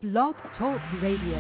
Blog Talk Radio.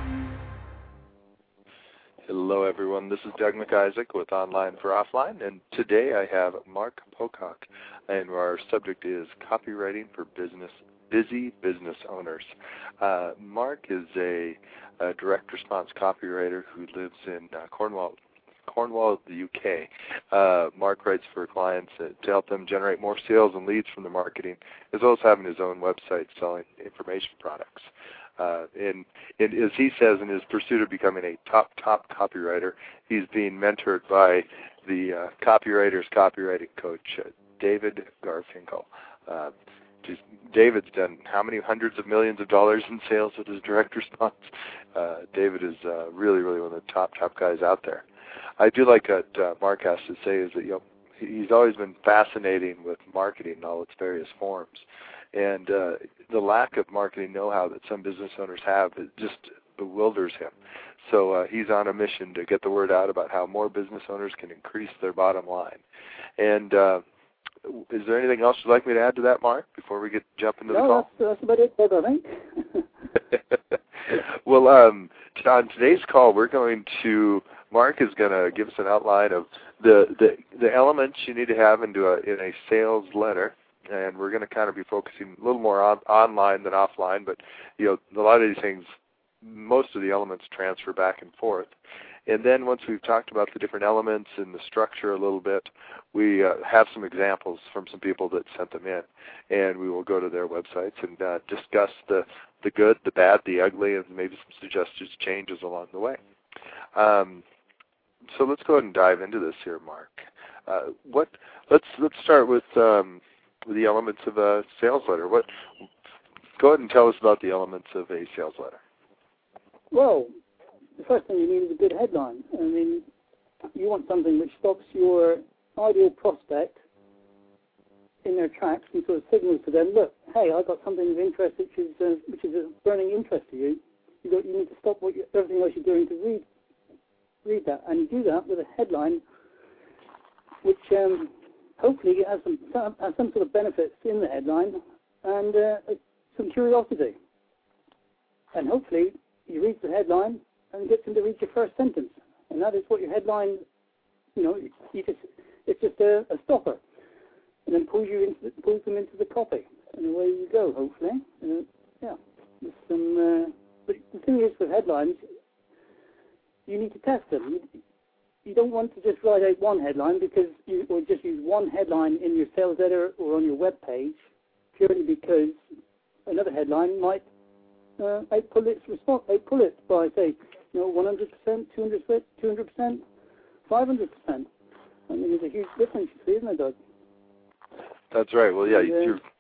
Hello, everyone. This is Doug McIsaac with Online for Offline, and today I have Mark Pocock, and our subject is copywriting for busy business owners. Mark is a direct response copywriter who lives in Cornwall, the UK. Mark writes for clients to help them generate more sales and leads from their marketing, as well as having his own website selling information products. And as he says, in his pursuit of becoming a top copywriter, he's being mentored by the copywriter's copywriting coach, David Garfinkel. David's done how many hundreds of millions of dollars in sales with his direct response? David is really one of the top guys out there. I do like what Mark has to say is that he's always been fascinating with marketing in all its various forms. And the lack of marketing know-how that some business owners have, it just bewilders him. So he's on a mission to get the word out about how more business owners can increase their bottom line. And is there anything else you'd like me to add to that, Mark, before we jump into the call? No, that's about it, I think. Well, on today's call, Mark is going to give us an outline of the elements you need to have in a sales letter. And we're going to kind of be focusing a little more online than offline, but a lot of these things, most of the elements transfer back and forth. And then once we've talked about the different elements and the structure a little bit, we have some examples from some people that sent them in, and we will go to their websites and discuss the good, the bad, the ugly, and maybe some suggested changes along the way. So let's go ahead and dive into this here, Mark. Let's start with the elements of a sales letter. Go ahead and tell us about the elements of a sales letter. Well, the first thing you need is a good headline. I mean, you want something which stops your ideal prospect in their tracks and sort of signals to them, look, hey, I've got something of interest which is of burning interest to you. You need to stop everything else you're doing to read that, and you do that with a headline which hopefully it has some sort of benefits in the headline and some curiosity. And hopefully you read the headline and get them to read your first sentence. And that is what your headline, it's just a stopper. And then pulls them into the copy. And away you go, hopefully. But the thing is with headlines, you need to test them. You don't want to just write out one headline or just use one headline in your sales letter or on your web page purely because another headline might outpull it by, say, 100%, 200%, 500%. I mean, there's a huge difference, you see, isn't there, Doug? That's right. Well, yeah,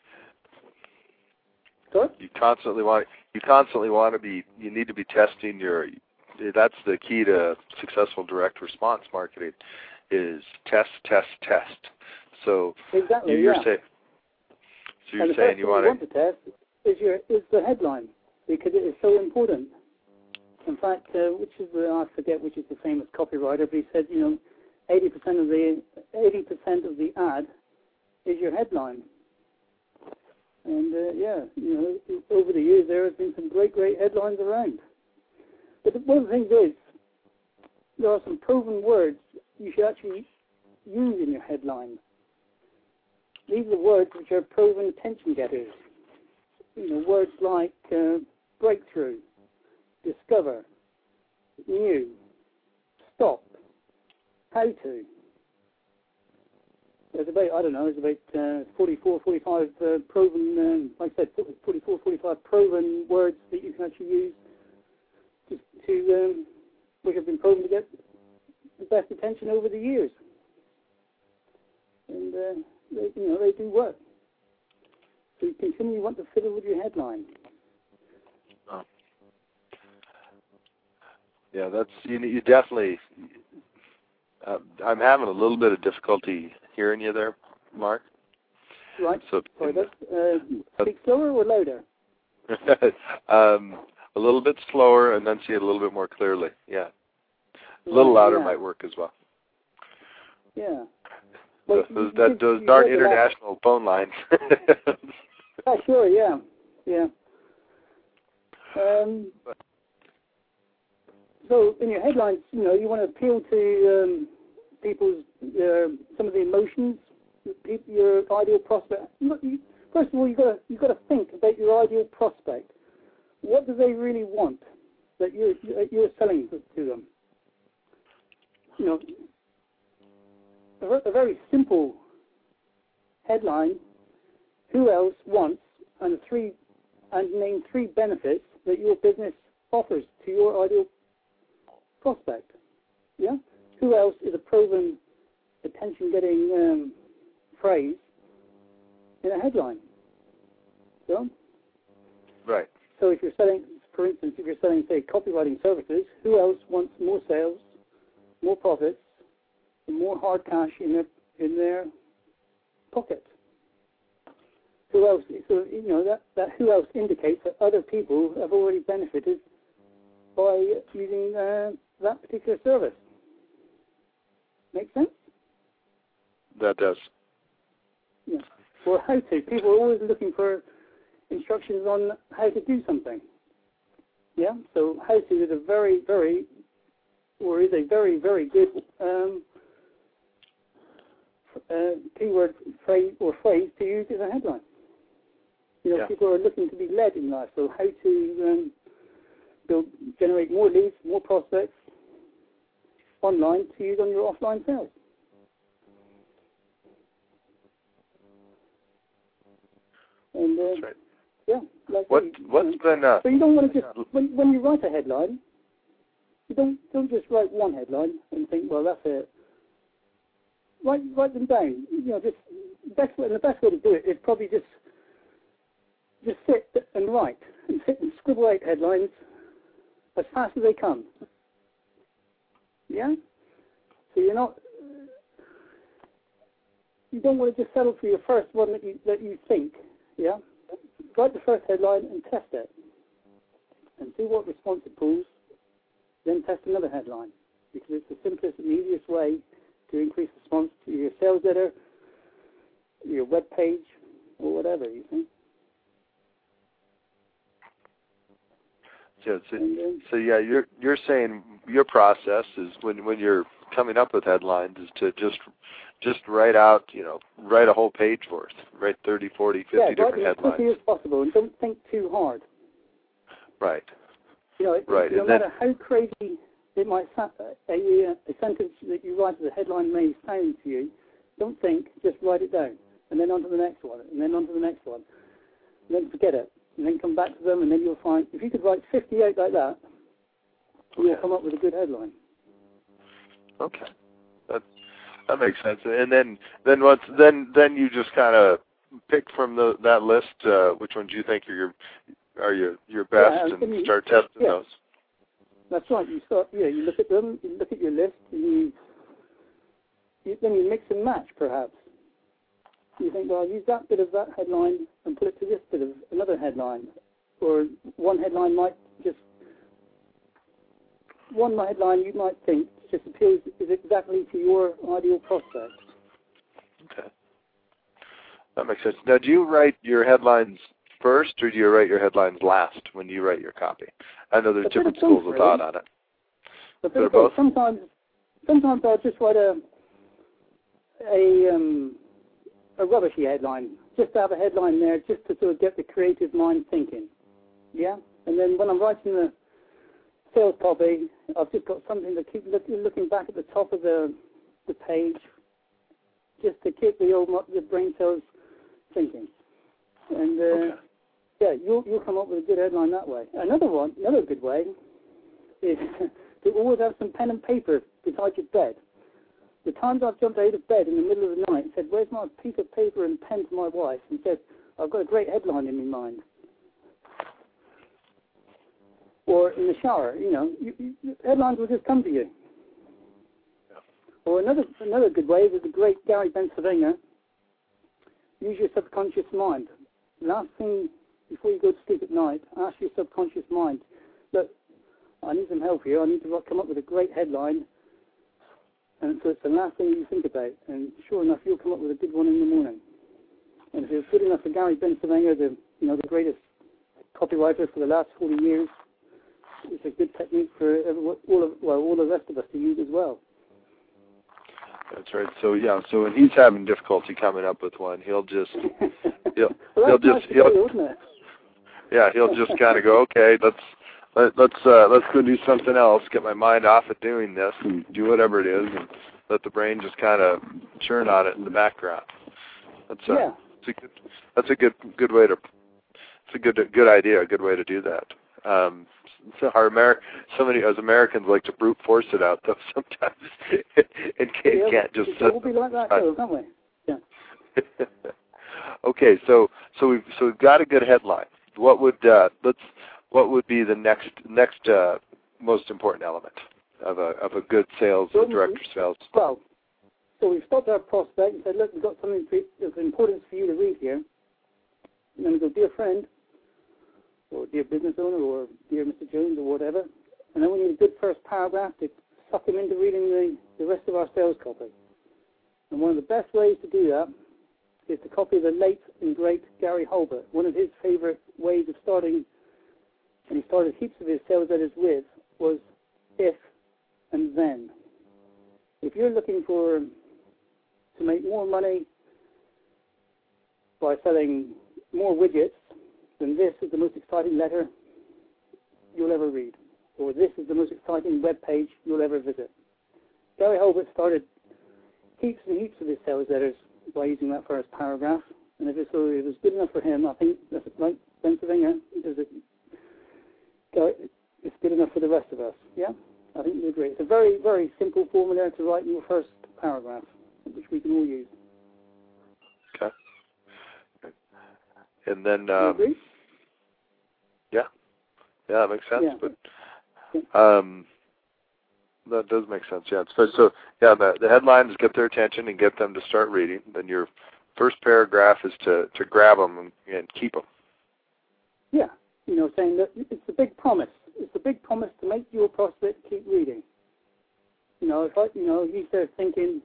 you constantly want to be. You need to be testing your. That's the key to successful direct response marketing is test. So exactly, you're saying you want to test is the headline because it is so important. In fact, I forget which is the famous copywriter, but he said 80% of the ad is your headline. And over the years there have been some great headlines around. But one of the things is, there are some proven words you should actually use in your headline. These are words which are proven attention getters. Words like breakthrough, discover, new, stop, how to. There's about 44, 45 proven, like I said, 44, 45 proven words that you can actually use which have been proven to get the best attention over the years, and they do work. So you continually want to fiddle with your headline. Oh. Yeah, that's you definitely. I'm having a little bit of difficulty hearing you there, Mark. Right. So speak slower or louder? A little bit slower, and then see it a little bit more clearly. Yeah. A little louder might work as well. Yeah. Well, those darn international phone lines. Sure, yeah. So in your headlines, you know, you want to appeal to people's some of the emotions, your ideal prospect. First of all, you've got to think about your ideal prospect. What do they really want that you're selling to them? You know, a very simple headline. Who else wants? And name 3 benefits that your business offers to your ideal prospect. Yeah. Who else is a proven attention-getting phrase in a headline? So. Right. So if you're selling, for instance, if you're selling, say, copywriting services, who else wants more sales, more profits, and more hard cash in their pocket? Who else? So you know that who else indicates that other people have already benefited by using that particular service. Make sense? That does. Yeah. Or how to. People are always looking for instructions on how to do something. Yeah. So how to is a very, very good keyword phrase to use as a headline. You know, yeah. People are looking to be led in life. So how to generate more leads, more prospects online to use on your offline sales. And that's right. Yeah. Like what's been? So you don't want to just when you write a headline, you don't just write one headline and think, well, that's it. Write them down. You know, just the best way to do it is probably just sit and write and sit and scribble out headlines as fast as they come. Yeah. So you don't want to just settle for your first one that you think. Yeah. Write the first headline and test it, and see what response it pulls. Then test another headline, because it's the simplest and easiest way to increase response to your sales letter, your web page, or whatever you think. So yeah, you're saying your process is when you're coming up with headlines is to just write out, write a whole page worth, write 30, 40, 50 different headlines. As quickly as possible, and don't think too hard. Right. Right. No matter how crazy it might sound, a sentence that you write as a headline may sound to you, don't think, just write it down, and then on to the next one, and then on to the next one, and then forget it, and then come back to them, and then you'll find, if you could write 58 like that, you'll come up with a good headline. Okay. That makes sense. And then you just kind of pick from that list which ones you think are your best, and start testing those. That's right. You start. You look at them. You look at your list. And then you mix and match. Perhaps you think, well, I'll use that bit of that headline and put it to this bit of another headline, or one headline you might think just appeals exactly to your ideal prospect. Okay. That makes sense. Now, do you write your headlines first, or do you write your headlines last when you write your copy? I know there's different schools of thought on it. But both. Sometimes I'll just write a rubbishy headline, just to have a headline there, just to sort of get the creative mind thinking. Yeah? And then when I'm writing the sales copy, I've just got something to keep looking back at the top of the page, just to keep the brain cells thinking. And you'll come up with a good headline that way. Another good way is to always have some pen and paper beside your bed. The times I've jumped out of bed in the middle of the night and said, "Where's my piece of paper and pen?" to my wife, and said, "I've got a great headline in my mind." Or in the shower, headlines will just come to you. Yeah. Or another good way is the great Gary Bensavenga. Use your subconscious mind. Last thing before you go to sleep at night, ask your subconscious mind, look, I need some help here. I need to come up with a great headline. And so it's the last thing you think about. And sure enough, you'll come up with a good one in the morning. And if it's good enough for Gary Bensavenga, the greatest copywriter for the last 40 years. It's a good technique for all the rest of us to use as well. That's right. So so when he's having difficulty coming up with one, he'll just he'll just kind of go, okay, let's go do something else, get my mind off of doing this, and do whatever it is, and let the brain just kind of churn on it in the background. That's a good way to. It's a good idea, a good way to do that. So as Americans like to brute force it out though sometimes, and can't just. We'll be like that though, can't we? Yeah. Okay, so we've got a good headline. What would be the next most important element of a good director sales? Well, so we've stopped our prospect and said, look, we've got something of importance for you to read here. And then we go, dear friend, or dear business owner, or dear Mr. Jones, or whatever. And then we need a good first paragraph to suck him into reading the rest of our sales copy. And one of the best ways to do that is to copy the late and great Gary Holbert. One of his favorite ways of starting, and he started heaps of his sales letters with, was if and then. If you're looking to make more money by selling more widgets, then this is the most exciting letter you'll ever read, or this is the most exciting web page you'll ever visit. Gary Holbert started heaps and heaps of his sales letters by using that first paragraph, and if it was good enough for him, I think that's like Pennsylvania. It's good enough for the rest of us. Yeah, I think you agree. It's a very, very simple formula to write your first paragraph, which we can all use. Okay. And then, yeah, that makes sense. Yeah. But that does make sense. Yeah. So the headlines get their attention and get them to start reading. Then your first paragraph is to grab them and keep them. Yeah, saying that it's a big promise. It's a big promise to make your prospect keep reading. If he's there thinking,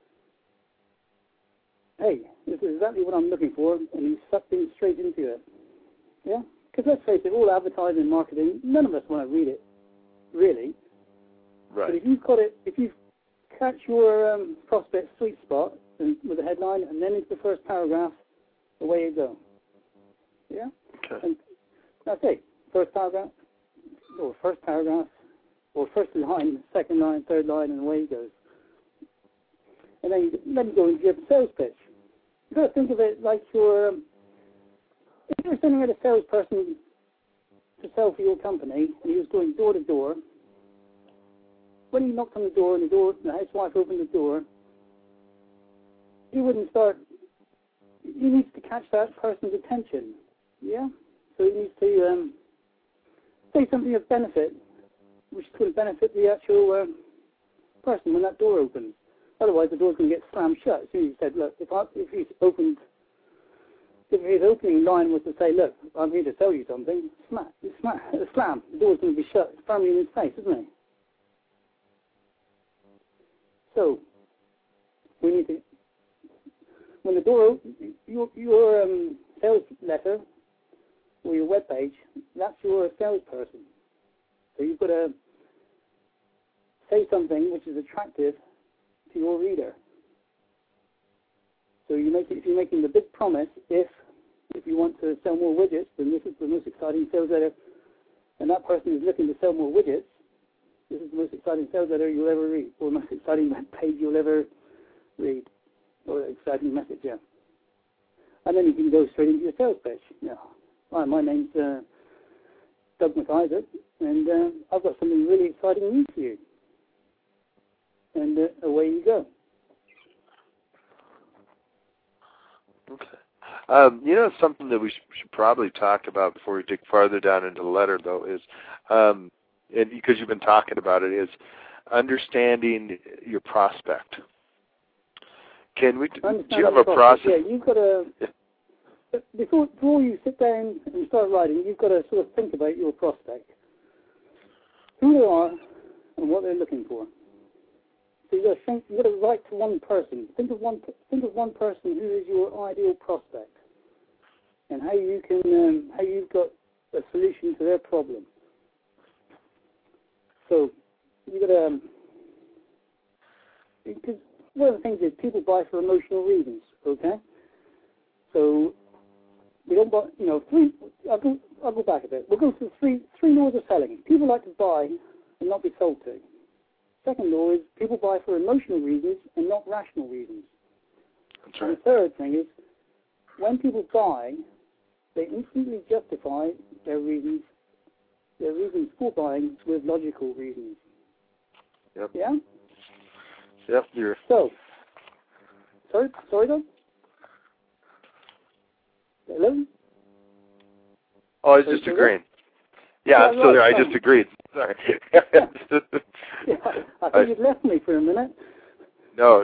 hey, this is exactly what I'm looking for, and he's sucked in straight into it. Yeah? Because let's face it, all advertising and marketing, none of us want to read it, really. Right. But if you catch your prospect sweet spot with a headline, and then into the first paragraph, away you go. Yeah? Okay. And that's it. First paragraph, or first line, second line, third line, and away it goes. And then you go into your sales pitch. You've got to think of it like if you're sending out a salesperson to sell for your company, and he was going door to door, when he knocked on the door, and the housewife opened the door, he wouldn't start. He needs to catch that person's attention. Yeah? So he needs to say something of benefit, which could benefit the actual person when that door opens. Otherwise, the door's going to get slammed shut. As soon as he said, look, if his opening line was to say, look, I'm here to sell you something, slam. The door's going to be shut firmly in his face, isn't it? So, we need to, when the door opens, your sales letter or your web page, that's your salesperson. So you've got to say something which is attractive to your reader. So if you're making the big promise, if you want to sell more widgets, then this is the most exciting sales letter, and that person is looking to sell more widgets, this is the most exciting sales letter you'll ever read, or the most exciting web page you'll ever read, or exciting message, yeah. And then you can go straight into your sales pitch. Yeah. Hi, my name's Doug McIsaac, and I've got something really exciting news for you. And away you go. Okay. Something that we should probably talk about before we dig farther down into the letter, though, is, and because you've been talking about it, is understanding your prospect. Do you have a process? Yeah, you've got to. Before you sit down and start writing, you've got to sort of think about your prospect, who they are, and what they're looking for. So you've got to write to one person. Think of one person who is your ideal prospect, and how you've got a solution to their problem. So you got to, because one of the things is people buy for emotional reasons. Okay, so we don't buy. I'll go back a bit. We'll go to three laws of selling. People like to buy and not be sold to. Second law is people buy for emotional reasons and not rational reasons. That's right. And the third thing is when people buy, they instantly justify their reasons for buying with logical reasons. Yep. Yeah? Yep. You're. So, sorry, Doug? Hello? Oh, I was just agreeing. Yeah, I'm still there. I just agreed. Sorry. Yeah, I think you'd left me for a minute. No,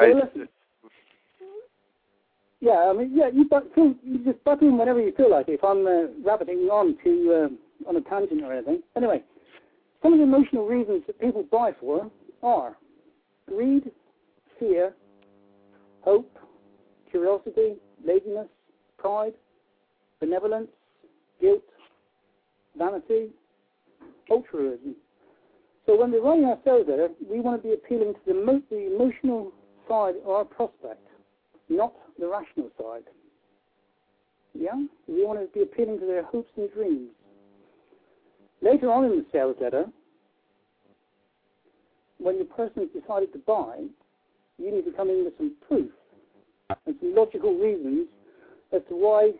Yeah, I mean, yeah, you just butt in whenever you feel like it. If I'm rabbiting on a tangent or anything. Anyway, some of the emotional reasons that people buy for are greed, fear, hope, curiosity, laziness, pride, benevolence, guilt, vanity, altruism. So when we're writing our sales letter, we want to be appealing to the emotional side of our prospect, not the rational side. Yeah? We want to be appealing to their hopes and dreams. Later on in the sales letter, when the person has decided to buy, you need to come in with some proof and some logical reasons as to why,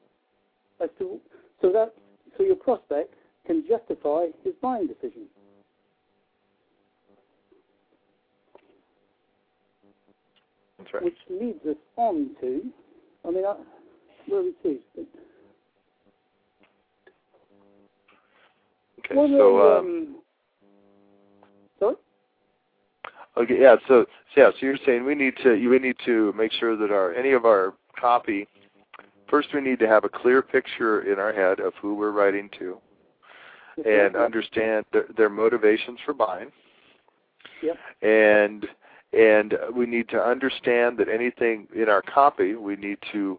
so your prospect can justify his buying decision. That's right. Which leads us on to, where are we to? Okay, sorry? Okay, yeah, so you're saying we need to make sure that any of our copy, first we need to have a clear picture in our head of who we're writing to and understand their motivations for buying. Yep. And we need to understand that anything in our copy, we need to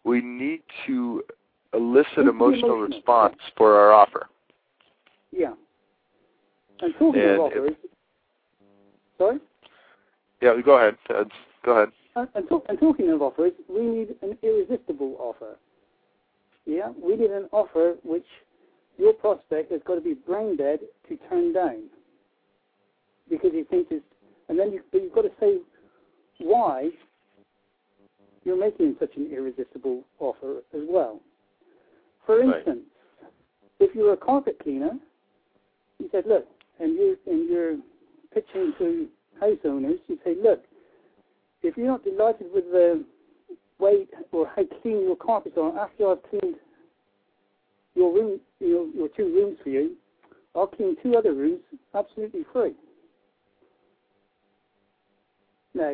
elicit emotional response for our offer. Yeah. And talking of offers, sorry? Yeah, go ahead. Go ahead. And talking of offers, we need an irresistible offer. Yeah, we need an offer which your prospect has got to be brain dead to turn down because he thinks it's. And then you've got to say why you're making such an irresistible offer as well. For instance, if you're a carpet cleaner, you said, look, and you're pitching to house owners, you say, look, if you're not delighted with the way or how clean your carpets are after I've cleaned your room, your 2 rooms for you, I'll clean 2 other rooms absolutely free. Now,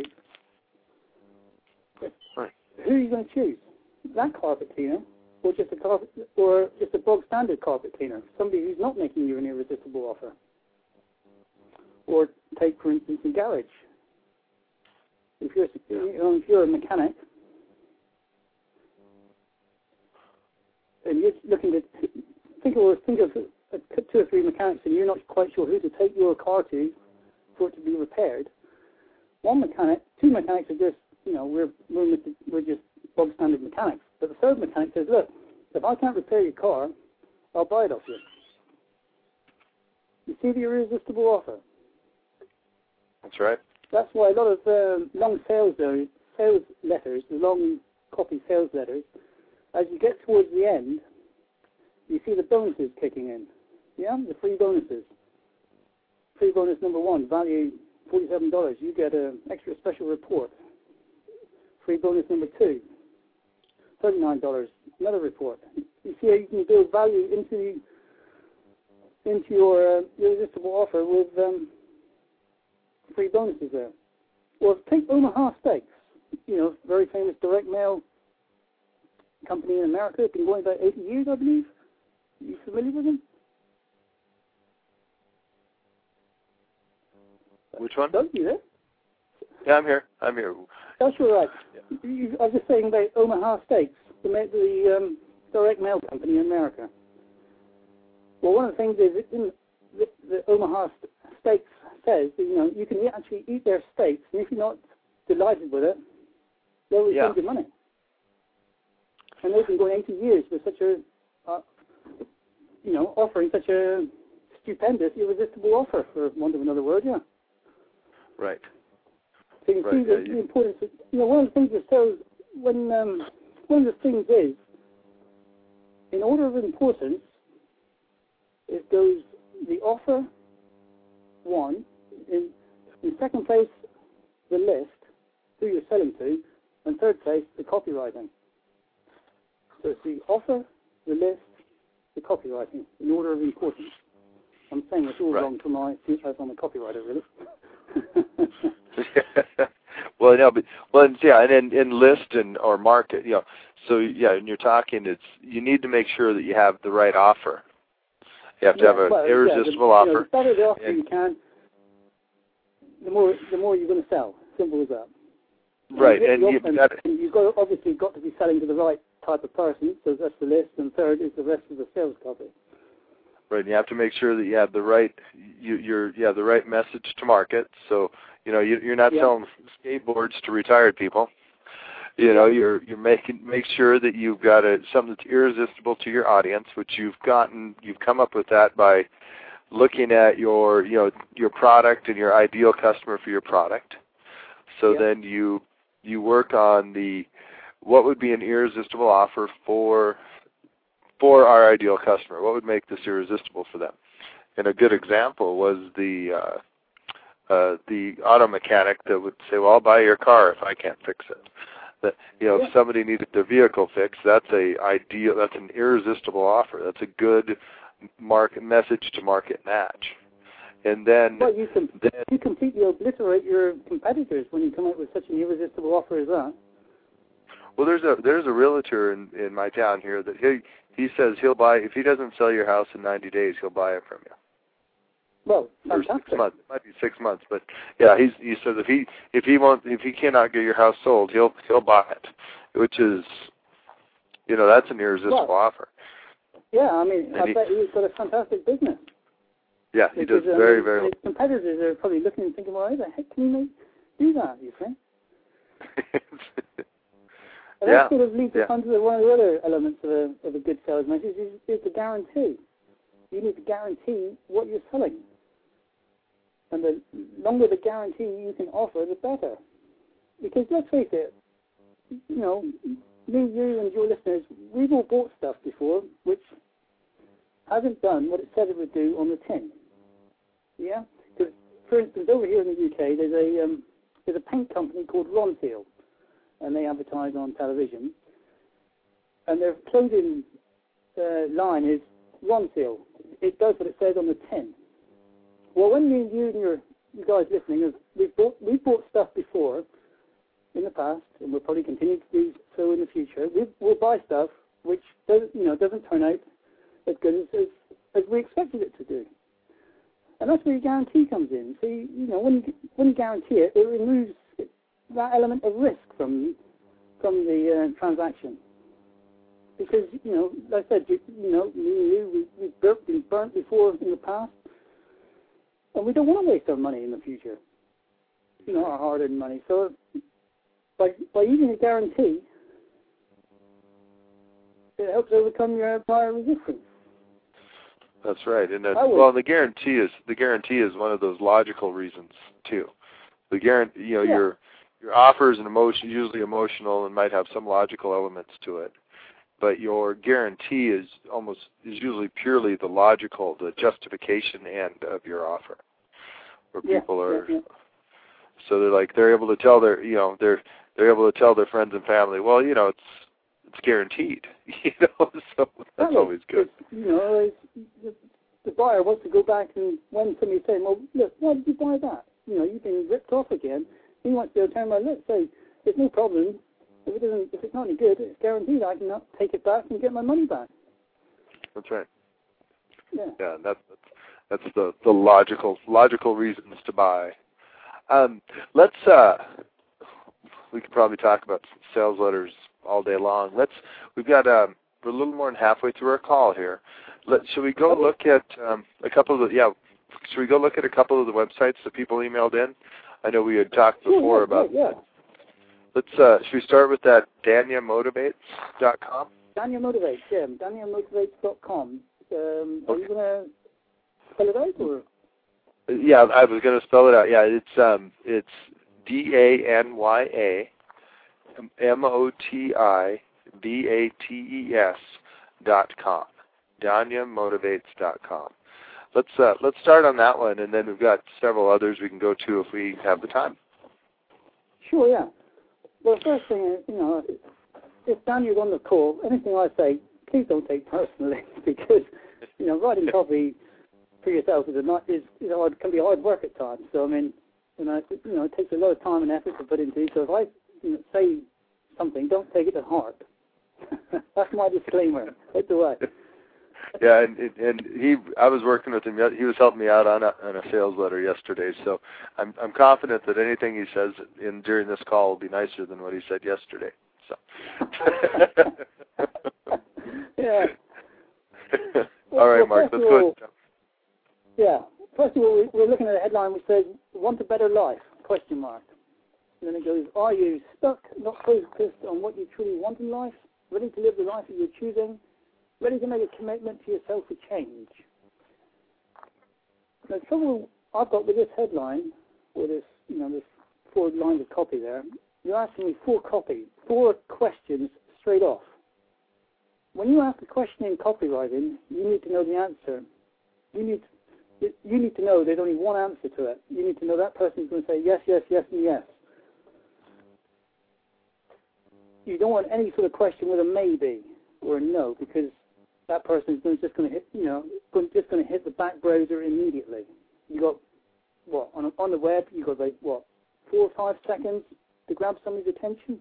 who are you going to choose? That carpet cleaner, or just a bog standard carpet cleaner? Somebody who's not making you an irresistible offer. Or take, for instance, a garage. If you're a mechanic and you're looking to think of 2 or 3 mechanics, and you're not quite sure who to take your car to for it to be repaired. 1 mechanic, 2 mechanics are just, we're just bog standard mechanics. But the 3rd mechanic says, look, if I can't repair your car, I'll buy it off you. You see the irresistible offer? That's right. That's why a lot of long sales letters, the long copy sales letters, as you get towards the end, you see the bonuses kicking in. Yeah, the free bonuses. Free bonus number 1, value $47. You get an extra special report. Free bonus number 2, $39. Another report. You see how you can build value into your irresistible offer with free bonuses there. Or take Omaha Steaks. Very famous direct mail company in America. It's been going about 80 years, I believe. Are you familiar with them? Which one? Doug, you there? Yeah, I'm here. That's all right. Yeah. I was just saying about Omaha Steaks, the direct mail company in America. Well, one of the things is in the Omaha Steaks says that, you can actually eat their steaks, and if you're not delighted with it, they'll refund your money. And they've been going 80 years with such a, offering such a stupendous, irresistible offer, for want of another word, Right. So you can see the importance of, one of the things that shows one of the things is, in order of importance, it goes the offer, one, in second place, the list, who you're selling to, and third place, the copywriting. So it's the offer, the list, the copywriting, in order of importance. I'm saying this all wrong for my as I'm a copywriter, really. Well, no, but and then in list or market, So and you're talking, you need to make sure that you have the right offer. You have to have an irresistible offer. The better the offer you can, the more you're going to sell. Simple as that. Right, you've obviously got to be selling to the right type of person. So that's the list, and third is the rest of the sales copy. Right, and you have to make sure that you have the right the right message to market. So you're not selling skateboards to retired people. You're make sure that you've got something that's irresistible to your audience, which you've come up with that by looking at your product and your ideal customer for your product. So then you work on what would be an irresistible offer for our ideal customer. What would make this irresistible for them? And a good example was the auto mechanic that would say, "Well, I'll buy your car if I can't fix it." That if somebody needed their vehicle fixed, that's an irresistible offer. That's a good market message to market match. And then you completely obliterate your competitors when you come out with such an irresistible offer as that. Well, there's a realtor in my town here that he says he'll buy, if he doesn't sell your house in 90 days, he'll buy it from you. Well, or fantastic. 6 months. It might be 6 months, but he says if he cannot get your house sold, he'll buy it, which is that's an irresistible offer. Yeah, I bet he's got a fantastic business. Yeah, he does very, very well. His competitors are probably looking and thinking, well, how the heck can you do that, you think? And that sort of leads us on to one of the other elements of a good sales message is the guarantee. You need to guarantee what you're selling. And the longer the guarantee you can offer, the better. Because let's face it, me, you, and your listeners, we've all bought stuff before which hasn't done what it said it would do on the tin. Yeah? Because, for instance, over here in the UK, there's a paint company called Ronseal, and they advertise on television. And their clothing line is Ronseal. It does what it says on the tin. Well, when you and you guys listening, we've bought stuff before in the past, and we'll probably continue to do so in the future. We'll buy stuff which doesn't turn out as good as we expected it to do. And that's where your guarantee comes in. So, when you guarantee it, it removes that element of risk from the transaction. Because, like I said, me and you, we've been burnt before in the past, and we don't want to waste our money in the future, our hard-earned money. So by using a guarantee, it helps overcome your buyer resistance. That's right, and the guarantee is one of those logical reasons too. The guarantee, your offer is usually emotional and might have some logical elements to it, but your guarantee is usually purely the justification end of your offer, where people are. So they're able to tell their friends and family, well, it's guaranteed, so that's always good. The buyer wants to go back, and when somebody's saying, well, look, why did you buy that? You've been ripped off again. He wants to turn around and say, there's no problem. If it's not any good, it's guaranteed I can take it back and get my money back. That's right. Yeah, that's the logical reasons to buy. We could probably talk about sales letters all day long. We're a little more than halfway through our call here. Should we go look at a couple of should we go look at a couple of the websites that people emailed in? I know we had talked before about. Yeah. Let's. Should we start with that DaniaMotivates.com? Dania Motivates, yeah. DaniaMotivates.com. Are you going to spell it out, or? Yeah, I was going to spell it out. Yeah, it's DaniaMotivates.com. DaniaMotivates.com. Let's start on that one, and then we've got several others we can go to if we have the time. Sure, yeah. Well, the first thing is, if Daniel's on the call, anything I say, please don't take personally, because writing copy for yourself can be hard work at times. So I mean, it takes a lot of time and effort to put into it. So if I say something, don't take it to heart. That's my disclaimer. Right away. Yeah, and I was working with him. He was helping me out on a sales letter yesterday. So I'm confident that anything he says during this call will be nicer than what he said yesterday. So. Yeah. All right, Mark. Let's go. Yeah. First of all, we're looking at a headline which says, "Want a better life?" ? And then it goes, "Are you stuck, not focused on what you truly want in life? Ready to live the life that you're choosing? Ready to make a commitment to yourself for change?" The trouble I've got with this headline, or this 4 lines of copy there, you're asking me 4 questions straight off. When you ask a question in copywriting, you need to know the answer. You need to know there's only one answer to it. You need to know that person's going to say yes, yes, yes, and yes. You don't want any sort of question with a maybe or a no, because that person is just going to hit, hit the back browser immediately. You got on the web? You got 4 or 5 seconds to grab somebody's attention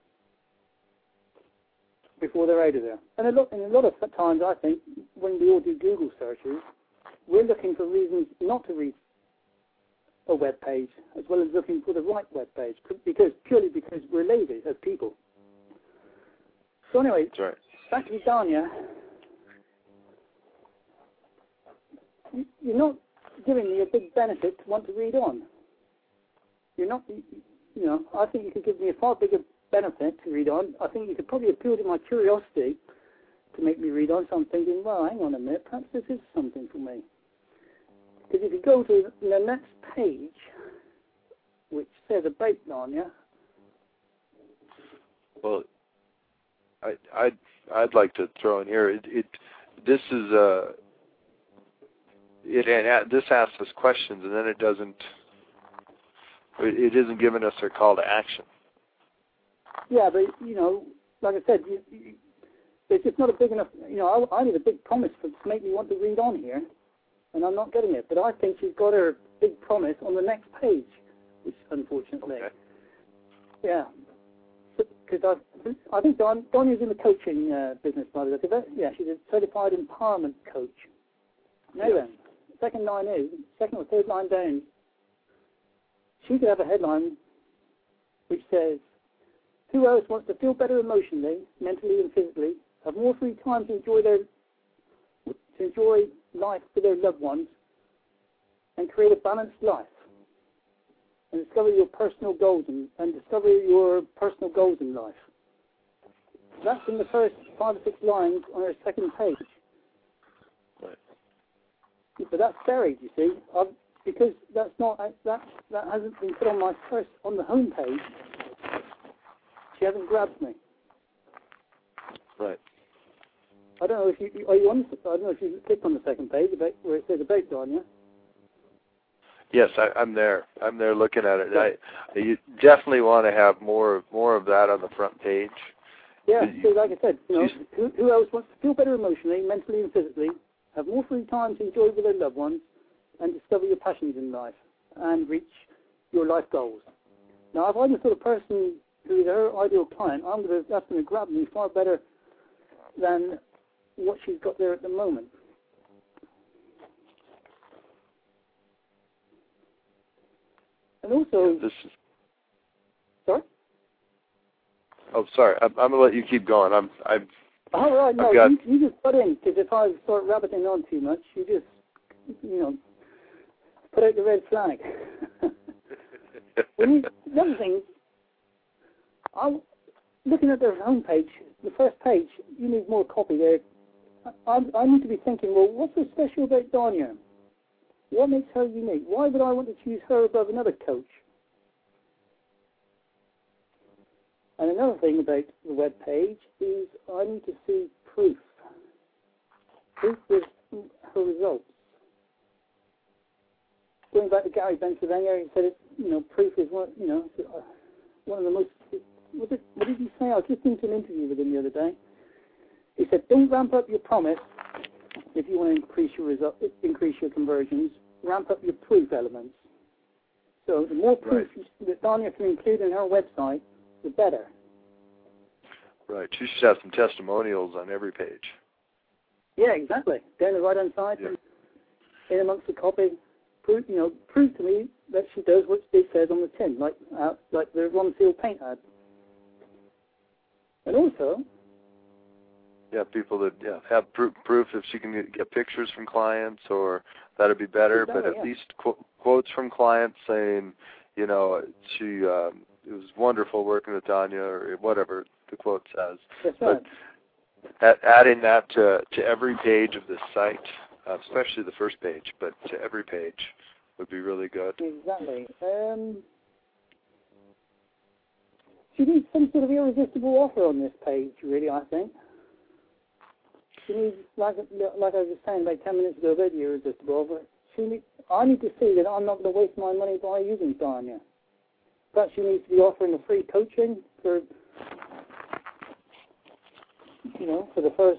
before they're out of there. And a lot of times, I think, when we all do Google searches, we're looking for reasons not to read a web page, as well as looking for the right web page, purely because we're lazy as people. So anyway, that's right. Back to Dania. You're not giving me a big benefit to want to read on. You're not, I think you could give me a far bigger benefit to read on. I think you could probably appeal to my curiosity to make me read on. So I'm thinking, well, hang on a minute, perhaps this is something for me. Because if you go to the next page, which says about Dania. Well, I'd like to throw in here. This asks us questions, and then it isn't giving us a call to action. Yeah, but like I said, it's just not a big enough. I need a big promise to make me want to read on here, and I'm not getting it. But I think she's got her big promise on the next page, which unfortunately, okay. Yeah. Because I think Dania's in the coaching business, by the way. Yeah, she's a certified empowerment coach. Now then, second or third line down, she could have a headline which says, "Who else wants to feel better emotionally, mentally and physically, have more free time to enjoy life with their loved ones, and create a balanced life, and discover your personal goals in life." That's in the first 5 or 6 lines on her second page. Right. But that's buried, you see, because that hasn't been put on on the home page. She hasn't grabbed me. Right. I don't know if you clicked on the second page where it says about Dania. Yes, I'm there. I'm there looking at it. You definitely want to have more of that on the front page. Yeah, so like I said, who else wants to feel better emotionally, mentally and physically, have more free time to enjoy with their loved ones, and discover your passions in life, and reach your life goals? Now, if I'm the sort of person who is her ideal client, that's going to grab me far better than what she's got there at the moment. And also, sorry? Oh, sorry. I'm going to let you keep going. Oh, right, no, you just put in, because if I start rabbiting on too much, you just, put out the red flag. The other thing, looking at their homepage, the first page, you need more copy there. I need to be thinking, well, what's so special about Danya? What makes her unique? Why would I want to choose her above another coach? And another thing about the web page is I need to see proof. Proof with her results. Going back to Gary Pennsylvania, he said, proof is one of the most. What did he say? I was listening to an interview with him the other day. He said, "Don't ramp up your promise if you want to increase your conversions. Ramp up your proof elements. So the more proof that Danya can include in her website, the better." Right. She should have some testimonials on every page. Yeah, exactly. Down the right-hand side, in amongst the copy, prove to me that she does what it says on the tin, like the Ron Seal paint ad. And also, people that have proof if she can get pictures from clients, or that'd be better. But at least quotes from clients saying, it was wonderful working with Danya, or whatever the quote says. That's right. But adding that to every page of the site, especially the first page, but to every page would be really good. Exactly. She needs some sort of irresistible offer on this page, really, I think. She needs, like I was saying about 10 minutes ago about the irresistible offer, I need to see that I'm not going to waste my money by using Danya. But she needs to be offering a free coaching for the first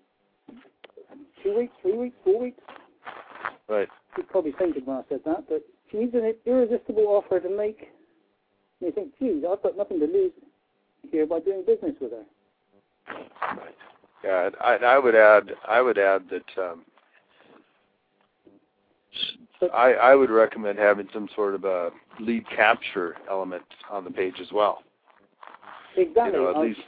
2 weeks, 3 weeks, 4 weeks. Right. She's probably thinking when I said that, but she needs an irresistible offer to make me think, geez, I've got nothing to lose here by doing business with her. Right. Yeah, and I would add that I would recommend having some sort of a lead capture element on the page as well. Exactly. At least.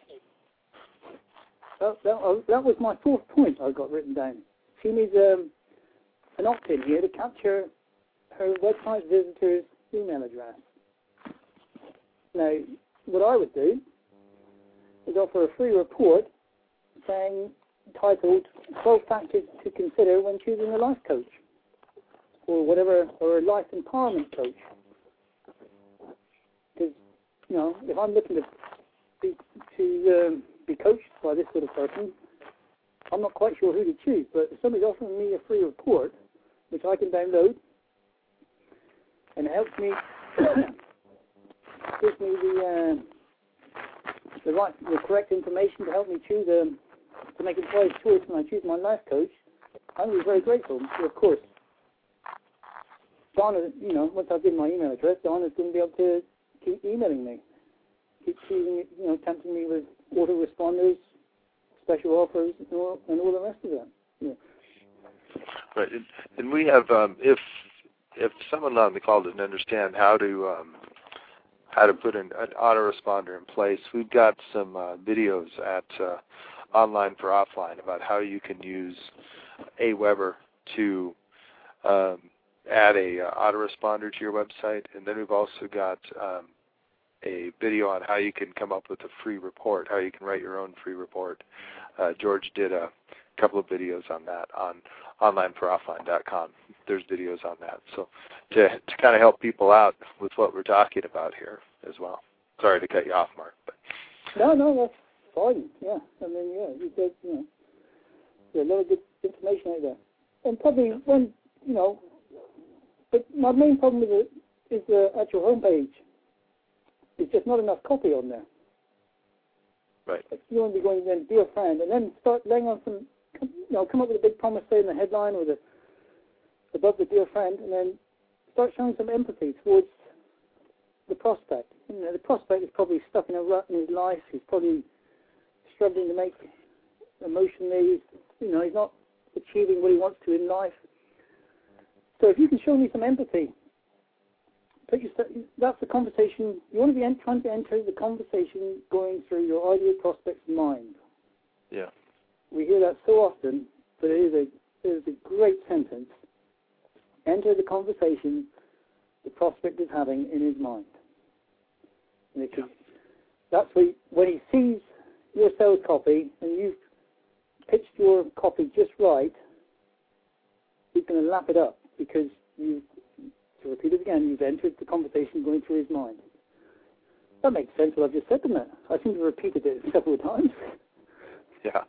That was my fourth point I got written down. She needs an opt-in here to capture her website visitor's email address. Now, what I would do is offer a free report titled 12 Factors to Consider When Choosing a Life Coach, or a life empowerment coach. Because, if I'm looking to be coached by this sort of person, I'm not quite sure who to choose, but if somebody's offering me a free report, which I can download, and it helps me, gives me the correct information to help me choose to make a wise choice when I choose my life coach, I'm going to be very grateful. So of course, Donna, once I give my email address, Donna's going to be able to keep emailing me, keep choosing, tempting me with autoresponders, special offers, and all the rest of that. Yeah. Right, and we have if someone on the call doesn't understand how to put an autoresponder in place, we've got some videos at Online for Offline about how you can use Aweber to add a autoresponder to your website, and then we've also got a video on how you can come up with a free report, how you can write your own free report. George did a couple of videos on that on onlineForOffline.com. There's videos on that. So to kind of help people out with what we're talking about here as well. Sorry to cut you off, Mark. But. No, that's fine. Yeah, you said, there's a lot of good information out there. And probably but my main problem with it is the actual homepage. There's just not enough copy on there. Right. You want to be going then, dear friend, and then start laying on some, come up with a big promise, say in the headline or above the dear friend, and then start showing some empathy towards the prospect. The prospect is probably stuck in a rut in his life. He's probably struggling to make emotionally. He's not achieving what he wants to in life. So if you can show me some empathy, that's the conversation. You want to be trying to enter the conversation going through your ideal prospect's mind. Yeah. we hear that so often, but it is a great sentence. Enter the conversation the prospect is having in his mind. And that's when he sees your sales copy and you've pitched your copy just right, he's going to lap it up because to repeat it again, you've entered the conversation going through his mind. That makes sense what I've just said, doesn't it? I seem to have repeated it several times. Yeah.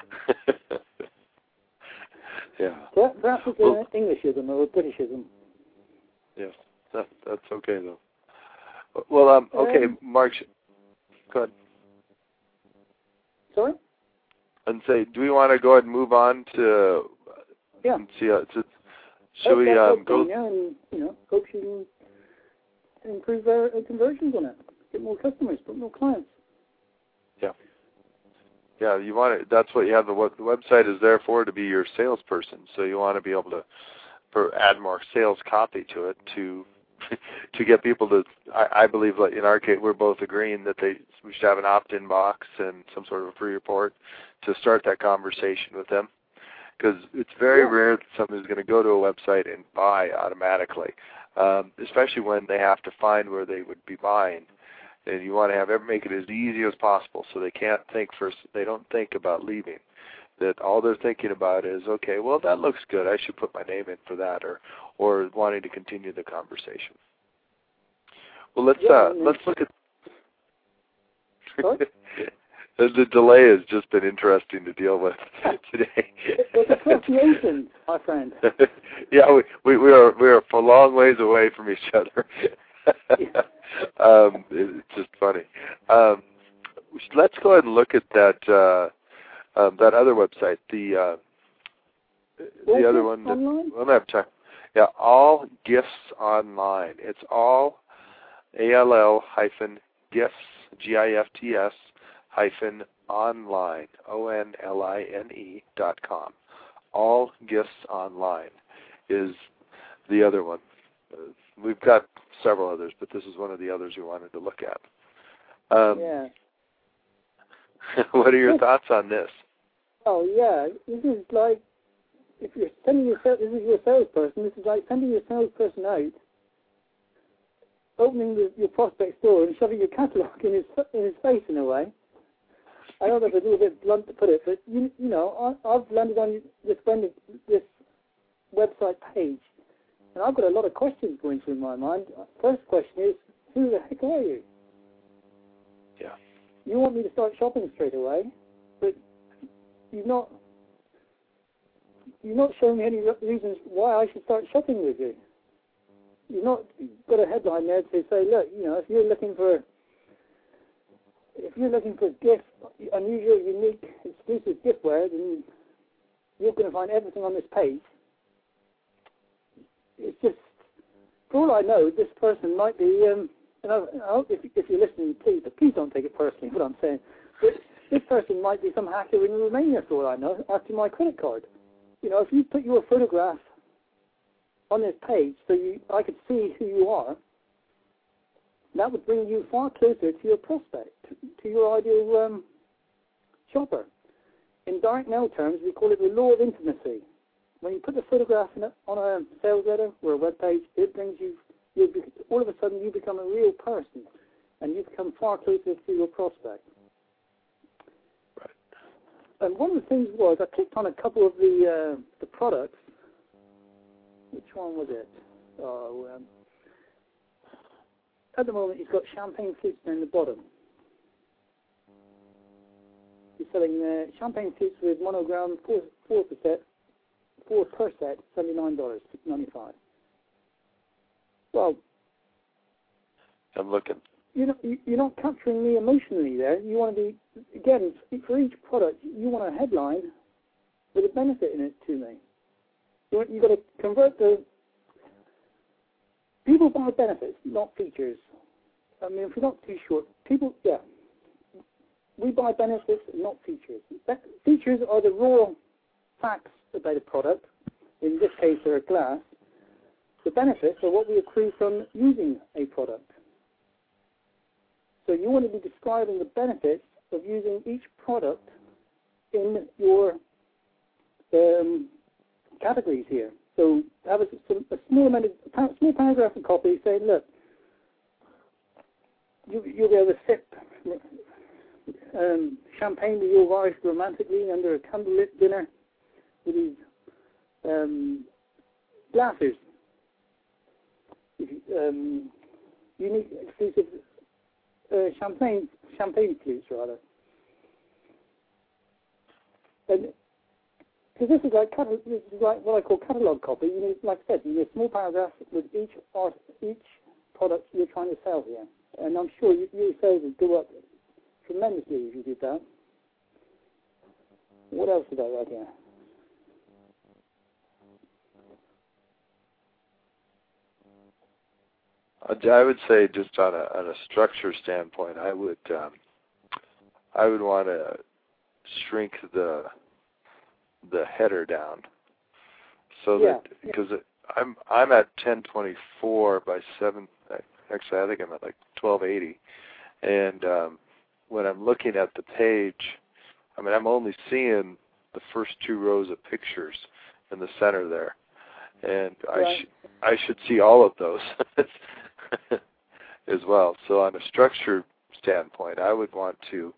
Yeah. Perhaps it's an Englishism or a Britishism. Yes, that's okay though. Well, okay, Mark, go ahead. Sorry? And say, do we want to go ahead and move on to? Yeah. See, should we go? Yeah, and hope you can improve our conversions on it, get more customers, put more clients. Yeah. Yeah, you want it. That's what you have. The website is there for, to be your salesperson. So you want to be able to add more sales copy to it to get people to. I believe, like in our case, we're both agreeing that we should have an opt-in box and some sort of a free report to start that conversation with them. Because it's very rare that somebody's going to go to a website and buy automatically, especially when they have to find where they would be buying. And you want to make it as easy as possible so they don't think about leaving. That all they're thinking about is, okay, well, that looks good. I should put my name in for that, or wanting to continue the conversation. Well, let's look at. The delay has just been interesting to deal with today. It's association, my friend. Yeah, we are a long ways away from each other. It's just funny. Let's go ahead and look at that other website, the other one. We'll have time. Yeah, All Gifts Online. It's all ALL-gifts, GIFTS -online, ONLINE.com. All Gifts Online is the other one. We've got several others, but this is one of the others we wanted to look at. What are your thoughts on this? Oh, yeah. This is like, if you're sending this is your salesperson, this is like sending your salesperson out, opening your prospect's door and shoving your catalogue in his face in a way. I know that's a little bit blunt to put it, but I've landed on this website page, and I've got a lot of questions going through my mind. First question is, who the heck are you? Yeah. You want me to start shopping straight away, but you've not shown me any reasons why I should start shopping with you. You've not got a headline there to say, look, if you're looking for gifts, unusual, unique, exclusive giftware, then you're going to find everything on this page. It's just, for all I know, this person might be, and I hope if you're listening, please don't take it personally, what I'm saying. But this person might be some hacker in Romania, for all I know, after my credit card. If you put your photograph on this page so I could see who you are, that would bring you far closer to your prospect, to your ideal shopper. In direct mail terms, we call it the law of intimacy. When you put the photograph on a sales letter or a web page, it brings all of a sudden you become a real person, and you become far closer to your prospect. Right. And one of the things was, I clicked on a couple of the products. Which one was it? At the moment, he's got champagne flutes in the bottom. He's selling champagne flutes with monogram, 4 per set, $79.95. Well, I'm looking. You're not capturing me emotionally there. You want to be, again, for each product, you want a headline with a benefit in it to me. You've got to convert people buy benefits, not features. I mean, if we're not too short, we buy benefits, not features. Features are the raw facts about a product. In this case, they're a glass. The benefits are what we accrue from using a product. So you want to be describing the benefits of using each product in your categories here. So have a small paragraph and copy saying, look, you'll be able to sip champagne with your wife romantically under a candlelit dinner with these glasses, unique, exclusive champagne flutes, rather. And because this is like what I call catalogue copy. You need, like I said, you need a small paragraph with each product you're trying to sell here. And I'm sure your sales would go up tremendously if you did that. What else did I write here? I would say, just on a structure standpoint, I would want to shrink the header down, so that because I'm at 1024 by 7. Actually, I think I'm at like 1280, and when I'm looking at the page, I mean, I'm only seeing the first 2 rows of pictures in the center there, and I should see all of those as well. So on a structure standpoint, I would want to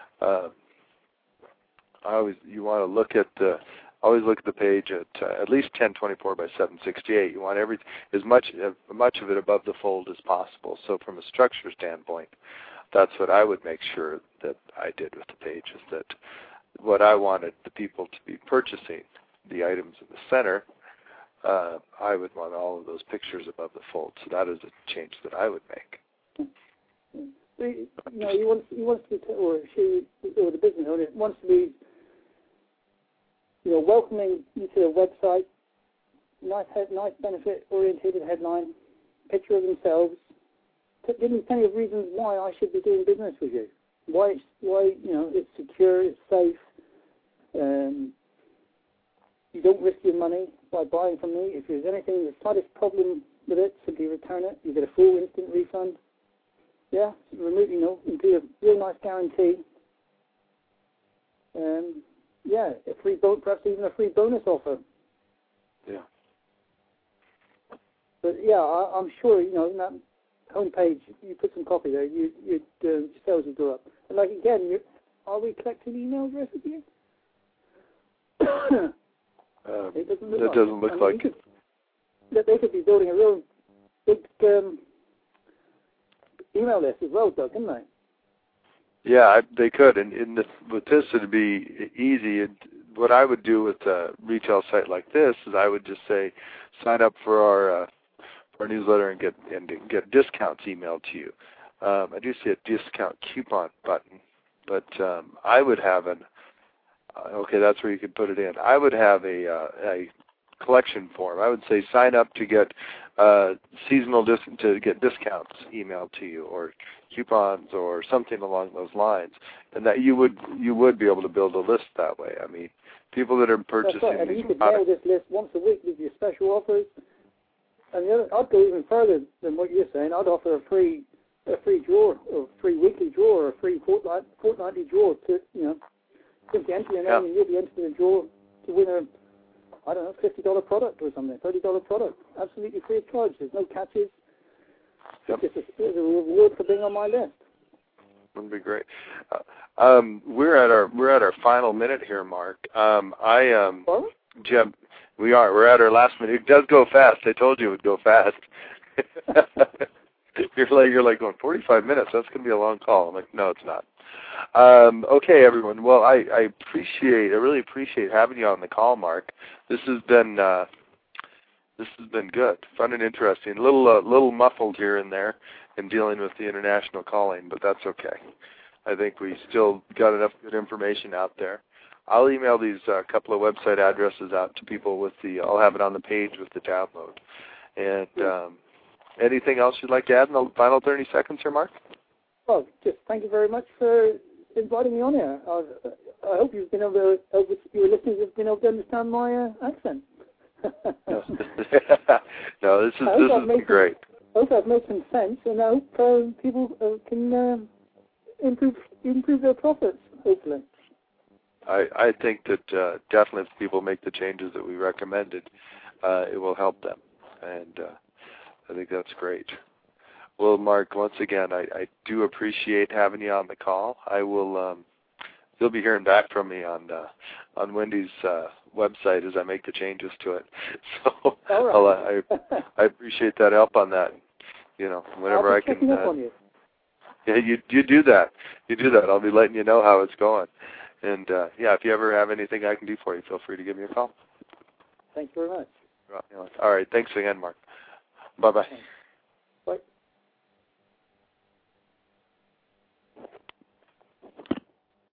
you want to look at always look at the page at least 1024 by 768. You want as much of it above the fold as possible. So from a structure standpoint, that's what I would make sure that I did with the page, is that what I wanted the people to be purchasing, the items in the center, I would want all of those pictures above the fold. So that is a change that I would make. You know, he wants to, or she, or the business owner wants to be, you know, welcoming you to the website, nice benefit-oriented headline, picture of themselves, giving plenty of reasons why I should be doing business with you. Why you know, it's secure, it's safe. You don't risk your money by buying from me. If there's anything, the slightest problem with it, simply return it. You get a full instant refund. Yeah, remove, you know, include a real nice guarantee. Yeah, perhaps even a free bonus offer. Yeah. But yeah, I'm sure, you know, in that homepage, you put some copy there, your sales will go up. And like again, are we collecting email addresses here? It doesn't look like. They could be building a real big email list as well, Doug, couldn't they? Yeah, they could, and with this it'd be easy. What I would do with a retail site like this is I would just say, sign up for our newsletter and get discounts emailed to you. I do see a discount coupon button, but I would have okay, that's where you could put it in. I would have a collection form. I would say sign up to get to get discounts emailed to you, or coupons, or something along those lines, and that you would be able to build a list that way. I mean, people that are purchasing That's right. these you could products. mail this list once a week with your special offers. And I'd go even further than what you're saying. I'd offer a free drawer, or free weekly drawer, or a free fortnightly drawer to, you know, simply enter your name and you'll be entered in a drawer to win a, I don't know, $50 product or something, $30 product, absolutely free of charge. There's no catches. Yep. It's a reward for being on my list. Wouldn't be great. We're at our final minute here, Mark. Jim, we're at our last minute. It does go fast. I told you it would go fast. You're like going 45 minutes. That's going to be a long call. I'm like, no, it's not. Okay, everyone. Well, I really appreciate having you on the call, Mark. This has been good, fun and interesting. A little muffled here and there in dealing with the international calling, but that's okay. I think we still got enough good information out there. I'll email these couple of website addresses out to people I'll have it on the page with the download. And anything else you'd like to add in the final 30 seconds here, Mark? Well, just thank you very much for inviting me on here. I hope you've been able to, your listeners have been able to understand my accent. No, this has been great. I hope I've made some sense, and I hope people can improve their profits, hopefully. I think that definitely if people make the changes that we recommended, it will help them, and I think that's great. Well, Mark, once again, I do appreciate having you on the call. I will. You'll be hearing back from me on Wendy's website as I make the changes to it. So right. I appreciate that help on that. You know, whenever I can. Up on you. Yeah, you do that. You do that. I'll be letting you know how it's going. And yeah, if you ever have anything I can do for you, feel free to give me a call. Thank you very much. All right. Thanks again, Mark. Bye-bye. Bye.